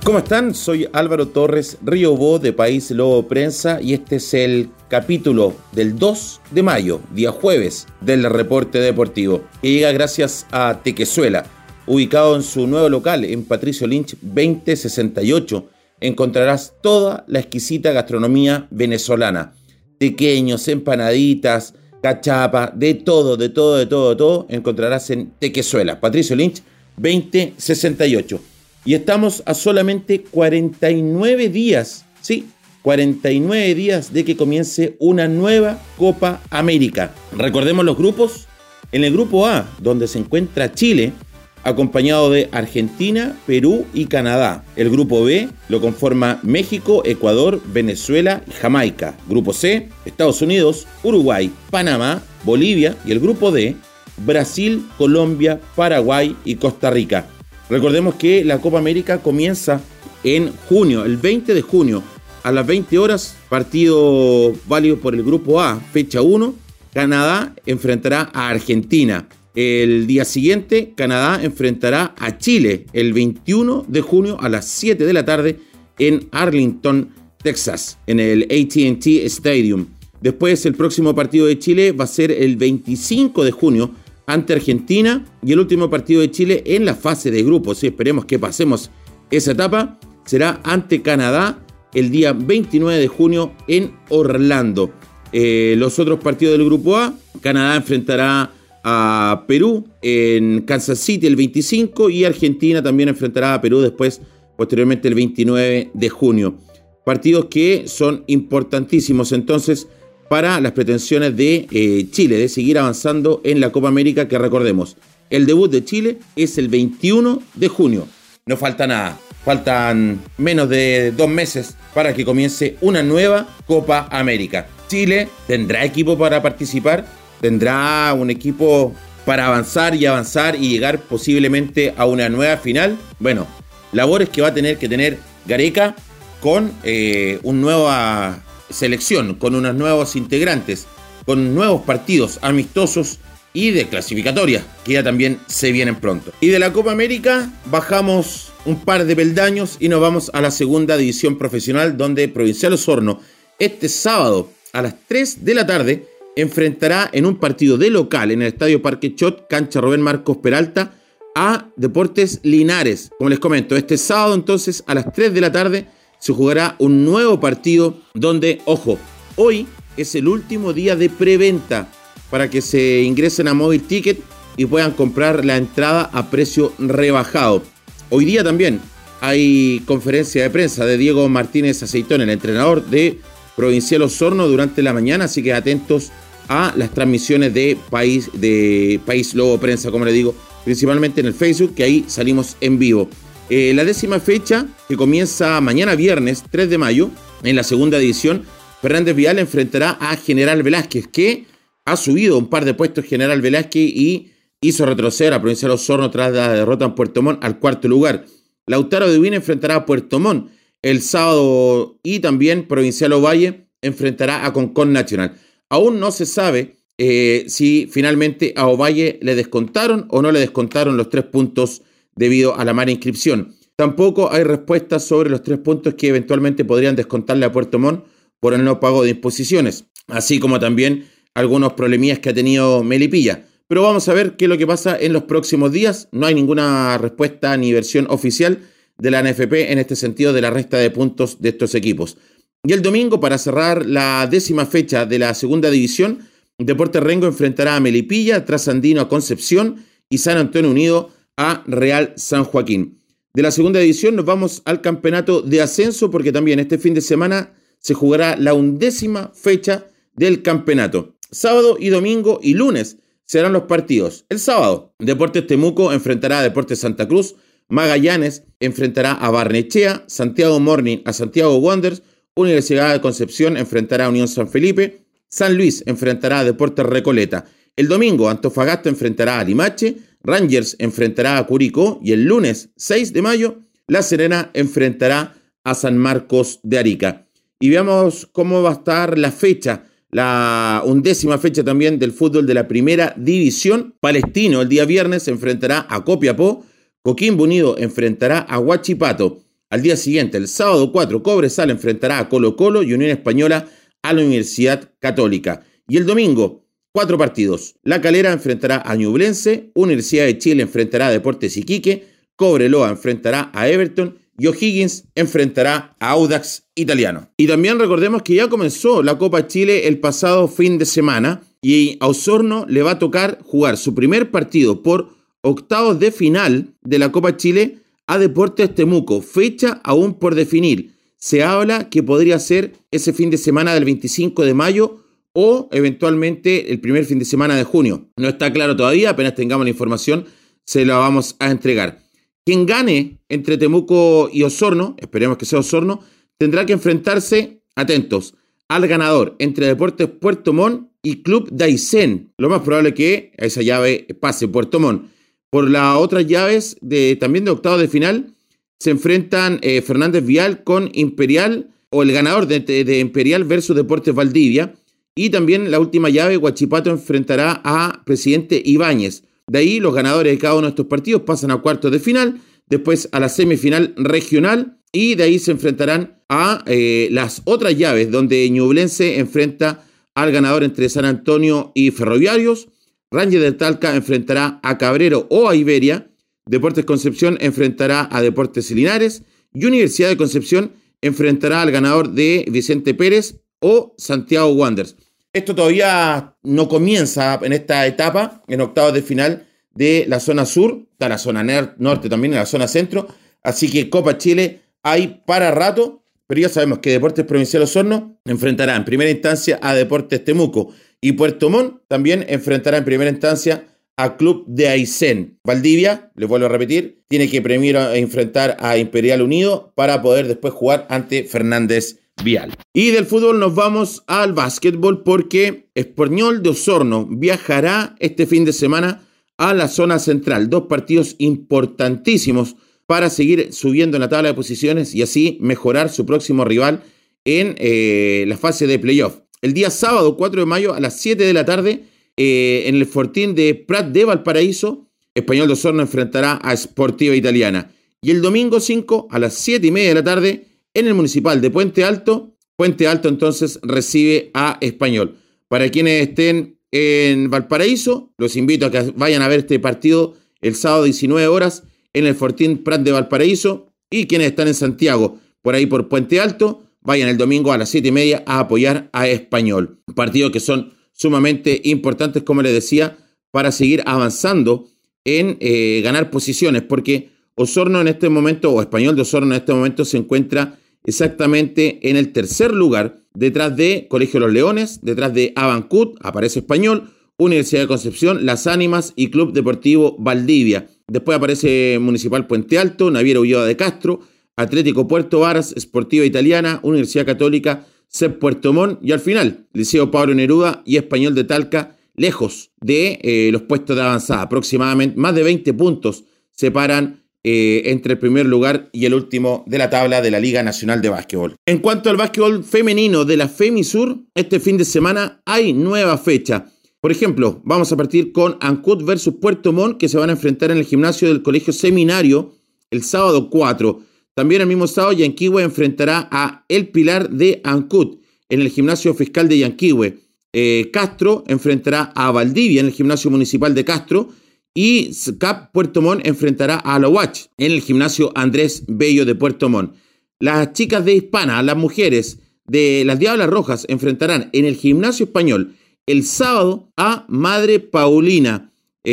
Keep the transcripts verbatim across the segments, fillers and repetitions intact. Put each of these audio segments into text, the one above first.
¿Cómo están? Soy Álvaro Torres Riobó de País Lobo Prensa y este es el capítulo del dos de mayo, día jueves, del reporte deportivo, que llega gracias a Tequezuela. Ubicado en su nuevo local en Patricio Lynch veinte sesenta y ocho, encontrarás toda la exquisita gastronomía venezolana. Tequeños, empanaditas, cachapa, de todo, de todo, de todo, de todo, encontrarás en Tequezuela, Patricio Lynch veinte sesenta y ocho. Y estamos a solamente cuarenta y nueve días, sí, cuarenta y nueve días de que comience una nueva Copa América. Recordemos los grupos. En el grupo A, donde se encuentra Chile, acompañado de Argentina, Perú y Canadá. El grupo B lo conforma México, Ecuador, Venezuela y Jamaica. Grupo C, Estados Unidos, Uruguay, Panamá, Bolivia. Y el grupo D, Brasil, Colombia, Paraguay y Costa Rica. Recordemos que la Copa América comienza en junio, el veinte de junio, a las veinte horas, partido válido por el grupo A, fecha uno, Canadá enfrentará a Argentina. El día siguiente, Canadá enfrentará a Chile, el veintiuno de junio a las siete de la tarde en Arlington, Texas, en el A T and T Stadium. Después, el próximo partido de Chile va a ser el veinticinco de junio, ante Argentina, y el último partido de Chile en la fase de grupos, y esperemos que pasemos esa etapa, será ante Canadá el día veintinueve de junio en Orlando. Eh, los otros partidos del grupo A, Canadá enfrentará a Perú en Kansas City el veinticinco y Argentina también enfrentará a Perú después, posteriormente el veintinueve de junio. Partidos que son importantísimos entonces para las pretensiones de eh, Chile, de seguir avanzando en la Copa América, que recordemos, el debut de Chile es el veintiuno de junio. No falta nada, faltan menos de dos meses para que comience una nueva Copa América. Chile tendrá equipo para participar, tendrá un equipo para avanzar y avanzar y llegar posiblemente a una nueva final. Bueno, labores que va a tener que tener Gareca con eh, un nuevo... selección, con unos nuevos integrantes, con nuevos partidos amistosos y de clasificatoria, que ya también se vienen pronto. Y de la Copa América bajamos un par de peldaños y nos vamos a la segunda división profesional, donde Provincial Osorno este sábado a las tres de la tarde enfrentará en un partido de local en el Estadio Parque Chot, cancha Rubén Marcos Peralta, a Deportes Linares. Como les comento, este sábado entonces a las tres de la tarde se jugará un nuevo partido donde, ojo, hoy es el último día de preventa para que se ingresen a Móvil Ticket y puedan comprar la entrada a precio rebajado. Hoy día también hay conferencia de prensa de Diego Martínez Aceitón, el entrenador de Provincial Osorno, durante la mañana, así que atentos a las transmisiones de País, de País Lobo Prensa, como le digo, principalmente en el Facebook, que ahí salimos en vivo. Eh, la décima fecha, que comienza mañana viernes tres de mayo, en la segunda división, Fernández Vial enfrentará a General Velázquez, que ha subido un par de puestos General Velázquez y hizo retroceder a Provincial Osorno tras la derrota en Puerto Montt al cuarto lugar. Lautaro de Huila enfrentará a Puerto Montt el sábado y también Provincial Ovalle enfrentará a Concón Nacional. Aún no se sabe eh, si finalmente a Ovalle le descontaron o no le descontaron los tres puntos debido a la mala inscripción. Tampoco hay respuestas sobre los tres puntos que eventualmente podrían descontarle a Puerto Montt por el no pago de imposiciones, así como también algunos problemillas que ha tenido Melipilla. Pero vamos a ver qué es lo que pasa en los próximos días. No hay ninguna respuesta ni versión oficial de la N F P en este sentido de la resta de puntos de estos equipos. Y el domingo, para cerrar la décima fecha de la segunda división, Deportes Rengo enfrentará a Melipilla, Trasandino a Concepción y San Antonio Unido a Real San Joaquín. De la segunda división nos vamos al campeonato de ascenso, porque también este fin de semana se jugará la undécima fecha del campeonato. Sábado y domingo y lunes serán los partidos. El sábado, Deportes Temuco enfrentará a Deportes Santa Cruz, Magallanes enfrentará a Barnechea, Santiago Morning a Santiago Wanderers, Universidad de Concepción enfrentará a Unión San Felipe, San Luis enfrentará a Deportes Recoleta. El domingo, Antofagasta enfrentará a Limache, Rangers enfrentará a Curicó y el lunes seis de mayo, La Serena enfrentará a San Marcos de Arica. Y veamos cómo va a estar la fecha, la undécima fecha también del fútbol de la primera división. Palestino el día viernes enfrentará a Copiapó, Coquimbo Unido enfrentará a Huachipato. Al día siguiente, el sábado cuatro, Cobresal enfrentará a Colo Colo y Unión Española a la Universidad Católica. Y el domingo, cuatro partidos. La Calera enfrentará a Ñublense, Universidad de Chile enfrentará a Deportes Iquique, Cobreloa enfrentará a Everton y O'Higgins enfrentará a Audax Italiano. Y también recordemos que ya comenzó la Copa Chile el pasado fin de semana y a Osorno le va a tocar jugar su primer partido por octavos de final de la Copa Chile a Deportes Temuco, fecha aún por definir. Se habla que podría ser ese fin de semana del veinticinco de mayo o eventualmente el primer fin de semana de junio. No está claro todavía, apenas tengamos la información se la vamos a entregar. Quien gane entre Temuco y Osorno, esperemos que sea Osorno, tendrá que enfrentarse, atentos, al ganador entre Deportes Puerto Montt y Club de Aysén. Lo más probable es que a esa llave pase Puerto Montt. Por las otras llaves de, también de octavos de final se enfrentan eh, Fernández Vial con Imperial o el ganador de, de, de Imperial versus Deportes Valdivia. Y también la última llave, Huachipato enfrentará a Presidente Ibáñez. De ahí los ganadores de cada uno de estos partidos pasan a cuartos de final, después a la semifinal regional y de ahí se enfrentarán a eh, las otras llaves donde Ñublense enfrenta al ganador entre San Antonio y Ferroviarios, Rangers de Talca enfrentará a Cabrero o a Iberia, Deportes Concepción enfrentará a Deportes Linares y Universidad de Concepción enfrentará al ganador de Vicente Pérez o Santiago Wanderers. Esto todavía no comienza en esta etapa, en octavos de final de la zona sur, está la zona norte también, en la zona centro, así que Copa Chile hay para rato, pero ya sabemos que Deportes Provincial Osorno enfrentará en primera instancia a Deportes Temuco y Puerto Montt también enfrentará en primera instancia a Club de Aysén. Valdivia, les vuelvo a repetir, tiene que primero enfrentar a Imperial Unido para poder después jugar ante Fernández Vial. Y del fútbol nos vamos al básquetbol porque Español de Osorno viajará este fin de semana a la zona central. Dos partidos importantísimos para seguir subiendo en la tabla de posiciones y así mejorar su próximo rival en eh, la fase de playoff. El día sábado cuatro de mayo a las siete de la tarde eh, en el Fortín de Prat de Valparaíso, Español de Osorno enfrentará a Sportiva Italiana. Y el domingo cinco a las siete y media de la tarde en el Municipal de Puente Alto, Puente Alto entonces recibe a Español. Para quienes estén en Valparaíso, los invito a que vayan a ver este partido el sábado diecinueve horas en el Fortín Prat de Valparaíso. Y quienes están en Santiago, por ahí por Puente Alto, vayan el domingo a las siete y media a apoyar a Español. Partidos que son sumamente importantes, como les decía, para seguir avanzando en eh, ganar posiciones, porque Osorno en este momento, o Español de Osorno en este momento, se encuentra exactamente en el tercer lugar, detrás de Colegio de los Leones, detrás de Abancut, aparece Español, Universidad de Concepción, Las Ánimas y Club Deportivo Valdivia. Después aparece Municipal Puente Alto, Naviera Ulloa de Castro, Atlético Puerto Varas, Sportiva Italiana, Universidad Católica, C E P Puerto Montt y al final Liceo Pablo Neruda y Español de Talca, lejos de eh, los puestos de avanzada. Aproximadamente más de veinte puntos separan Eh, entre el primer lugar y el último de la tabla de la Liga Nacional de Básquetbol. En cuanto al básquetbol femenino de la FEMISUR, este fin de semana hay nueva fecha. Por ejemplo, vamos a partir con Ancud versus Puerto Montt, que se van a enfrentar en el gimnasio del Colegio Seminario el sábado cuatro. También el mismo sábado, Yanquihue enfrentará a El Pilar de Ancud en el gimnasio fiscal de Yanquihue. Eh, Castro enfrentará a Valdivia en el gimnasio municipal de Castro. Y C A P Puerto Montt enfrentará a la U A C en el gimnasio Andrés Bello de Puerto Montt. Las chicas de Hispana, las mujeres de las Diablas Rojas, enfrentarán en el gimnasio Español el sábado a Madre Paulina,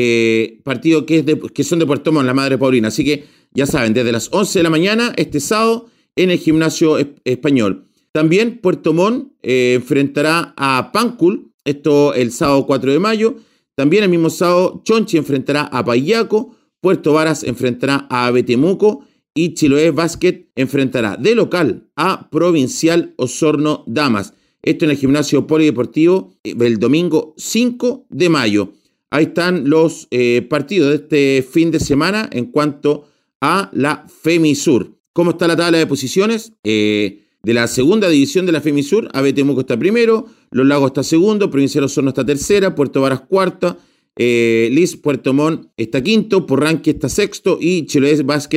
eh, partido que, es de, que son de Puerto Montt, la Madre Paulina. Así que ya saben, desde las once de la mañana este sábado en el gimnasio Español. También Puerto Montt eh, enfrentará a Pancul, esto el sábado cuatro de mayo. También el mismo sábado, Chonchi enfrentará a Payaco, Puerto Varas enfrentará a Betemuco y Chiloé Basket enfrentará de local a Provincial Osorno Damas. Esto en el gimnasio polideportivo el domingo cinco de mayo. Ahí están los eh, partidos de este fin de semana en cuanto a la FEMISUR. ¿Cómo está la tabla de posiciones? Eh, de la segunda división de la FEMISUR, A B Temuco está primero, Los Lagos está segundo, Provincial Osorno está tercera, Puerto Varas cuarta, eh, Liz Puerto Montt está quinto, Porranque está sexto y Chiloé Basket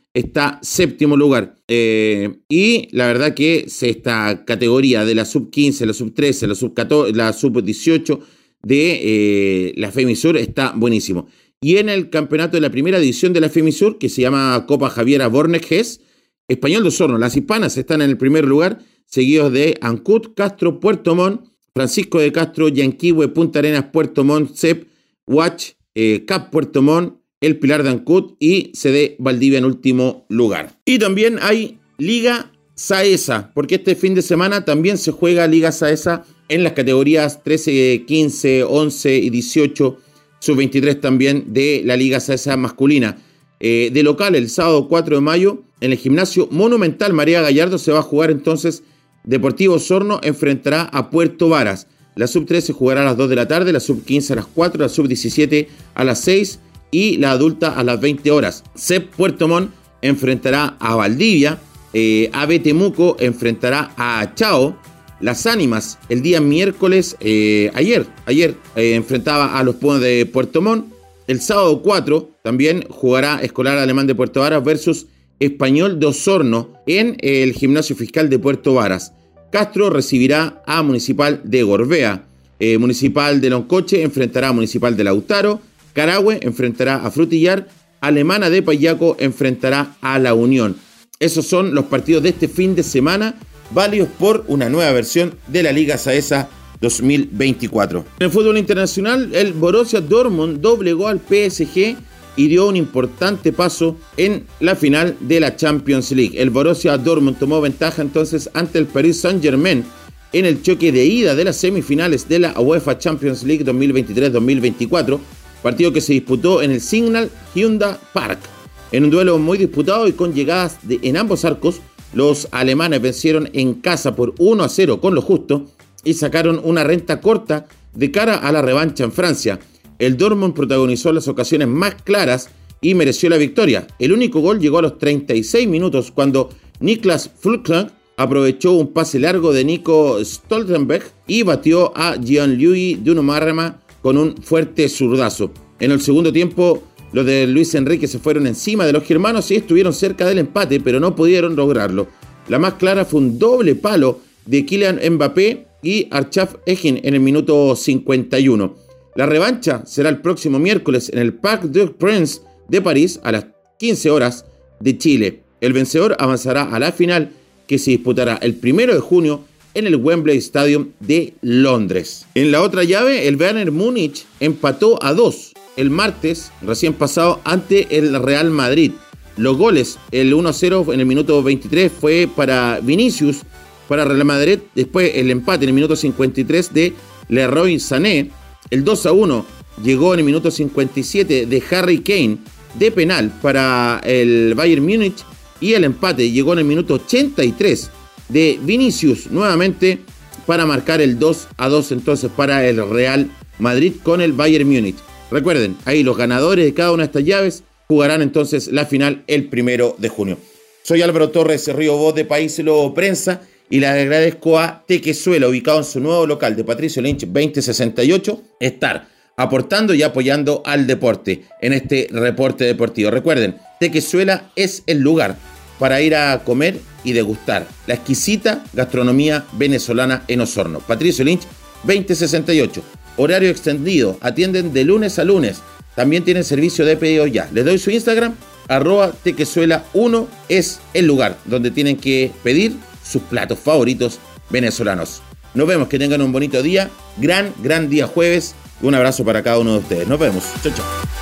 está séptimo lugar. Eh, y la verdad que esta categoría de la sub quince, la sub trece, la sub catorce, la sub dieciocho de eh, la FEMISUR está buenísimo. Y en el campeonato de la primera división de la FEMISUR, que se llama Copa Javiera Borges, Español de Osorno, las hispanas están en el primer lugar, seguidos de Ancud, Castro, Puerto Montt, Francisco de Castro, Yanquihue, Punta Arenas, Puerto Montt, C E P, Huach, eh, Cap Puerto Montt, El Pilar de Ancud y C D Valdivia en último lugar. Y también hay Liga Saesa, porque este fin de semana también se juega Liga Saesa en las categorías trece, quince, once y dieciocho, sub veintitrés también de la Liga Saesa masculina. Eh, de local, el sábado cuatro de mayo, en el gimnasio Monumental María Gallardo se va a jugar entonces Deportivo Osorno enfrentará a Puerto Varas. La sub trece jugará a las dos de la tarde, la sub quince a las cuatro, la sub diecisiete a las seis y la adulta a las veinte horas. C E P Puerto Montt enfrentará a Valdivia, eh, A B Temuco enfrentará a Achao. Las Ánimas el día miércoles, eh, ayer, ayer eh, enfrentaba a los Pumas de Puerto Montt. El sábado cuatro también jugará Escolar Alemán de Puerto Varas versus Español de Osorno en el gimnasio fiscal de Puerto Varas. Castro recibirá a Municipal de Gorbea. Eh, Municipal de Loncoche enfrentará a Municipal de Lautaro. Carahue enfrentará a Frutillar. Alemana de Payaco enfrentará a La Unión. Esos son los partidos de este fin de semana, válidos por una nueva versión de la Liga Saesa dos mil veinticuatro. En el fútbol internacional, el Borussia Dortmund doblegó al P S G y dio un importante paso en la final de la Champions League. El Borussia Dortmund tomó ventaja entonces ante el Paris Saint-Germain en el choque de ida de las semifinales de la UEFA Champions League dos mil veintitrés dos mil veinticuatro, partido que se disputó en el Signal Iduna Park. En un duelo muy disputado y con llegadas de, en ambos arcos, los alemanes vencieron en casa por uno a cero con lo justo y sacaron una renta corta de cara a la revancha en Francia. El Dortmund protagonizó las ocasiones más claras y mereció la victoria. El único gol llegó a los treinta y seis minutos cuando Niklas Füllkrug aprovechó un pase largo de Nico Stoltenberg y batió a Gianluigi Donnarumma con un fuerte zurdazo. En el segundo tiempo, los de Luis Enrique se fueron encima de los germanos y estuvieron cerca del empate, pero no pudieron lograrlo. La más clara fue un doble palo de Kylian Mbappé y Arshaf Egin en el minuto cincuenta y uno. La revancha será el próximo miércoles en el Parc des Princes de París a las quince horas de Chile. El vencedor avanzará a la final que se disputará el primero de junio en el Wembley Stadium de Londres. En la otra llave, el Bayern Múnich empató a dos el martes recién pasado ante el Real Madrid. Los goles, el uno a cero en el minuto veintitrés fue para Vinicius, para Real Madrid. Después el empate en el minuto cincuenta y tres de Leroy Sané. El dos a uno llegó en el minuto cincuenta y siete de Harry Kane de penal para el Bayern Múnich. Y el empate llegó en el minuto ochenta y tres de Vinicius nuevamente para marcar el dos a dos entonces para el Real Madrid con el Bayern Múnich. Recuerden, ahí los ganadores de cada una de estas llaves jugarán entonces la final el primero de junio. Soy Álvaro Torres Río Voz de País Lobo Prensa y les agradezco a Tequezuela, ubicado en su nuevo local de Patricio Lynch veinte sesenta y ocho, estar aportando y apoyando al deporte en este reporte deportivo. Recuerden, Tequezuela es el lugar para ir a comer y degustar la exquisita gastronomía venezolana en Osorno. Patricio Lynch veinte sesenta y ocho. Horario extendido, atienden de lunes a lunes. También tienen servicio de pedido ya. Les doy su Instagram, arroba tequezuela uno, es el lugar donde tienen que pedir sus platos favoritos venezolanos. Nos vemos, que tengan un bonito día, gran, gran día jueves. Un abrazo para cada uno de ustedes. Nos vemos. Chau, chau.